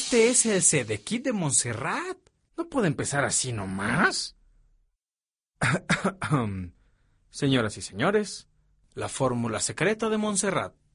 Este es el Sedequí de Montserrat. No puede empezar así nomás. Señoras y señores, la fórmula secreta de Montserrat.